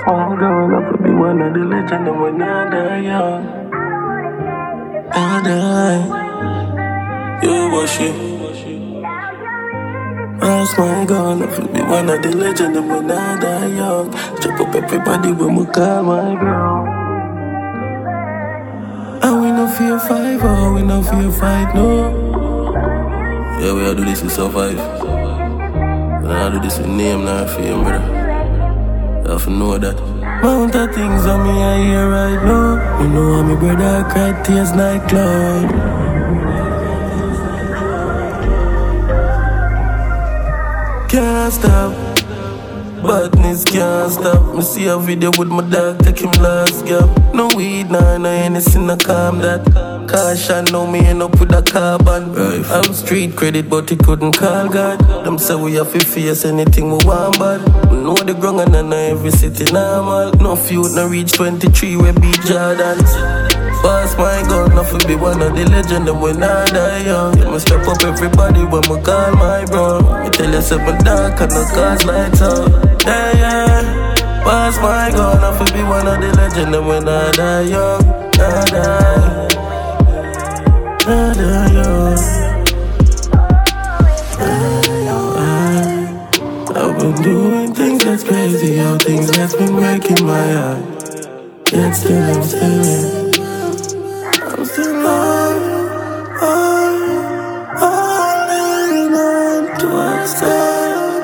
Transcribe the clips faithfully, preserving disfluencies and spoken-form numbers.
I'm gonna be one of the legends and when I die young. I die. You wash it. That's my gun, I feel be one of the legends and when I die young. Chop up everybody when we call my girl. And we no fear fight, oh, we no fear fight, no. Yeah, we all do this to survive. And I do this with name, not fame, brother. You have to know that. Mount of things on me, I hear right now. You know how my brother cried tears like cloud. Can't stop, badness can't stop. Me see a video with my dog, take him last gap. No weed, nah, no anything to calm that. Caution, know me end up with a carbon. Right. I'm street credit, but he couldn't call God. Them say we have to face anything we want bad. We know the ground and I know every city normal. No feud, no reach twenty-three, we beat Jordans. Pass my gun, nothing be one of the legends and when I die young. Yeah, me strap up everybody when me call my bro. Me tell you something dark and no cause lights out. Yeah, yeah. Pass my gun, nothing be one of the legends and when I die young. I die. I die young. I, I've been doing things that's crazy, all things that's been breaking my heart. Yet still I'm still I'm still on, on, holding on to a side.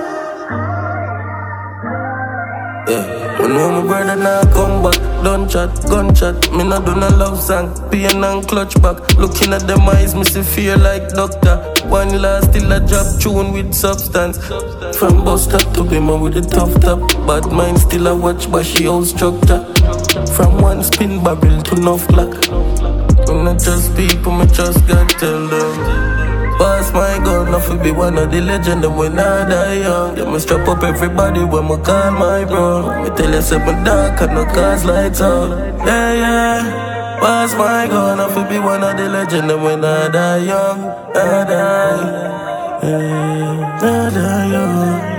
Yeah, when know my brother now come back, don't chat, gun chat. Me not do no love song, pain and clutch back. Looking at them eyes, me see fear like doctor. One last still a job tune with substance. From bus stop to be man with a tough top. Bad mind still a watch, but she old structure. From one spin barrel to no flock. I'm not just people, me just got tell them. Pass my gun, nothing be one of the legends and when I die young. Yeah, me strap up everybody when me call my bro. Me tell you something dark and no cause lights out. Yeah, yeah. Pass my gun, nothing be one of the legends and when I die young. I die. Yeah, I die young.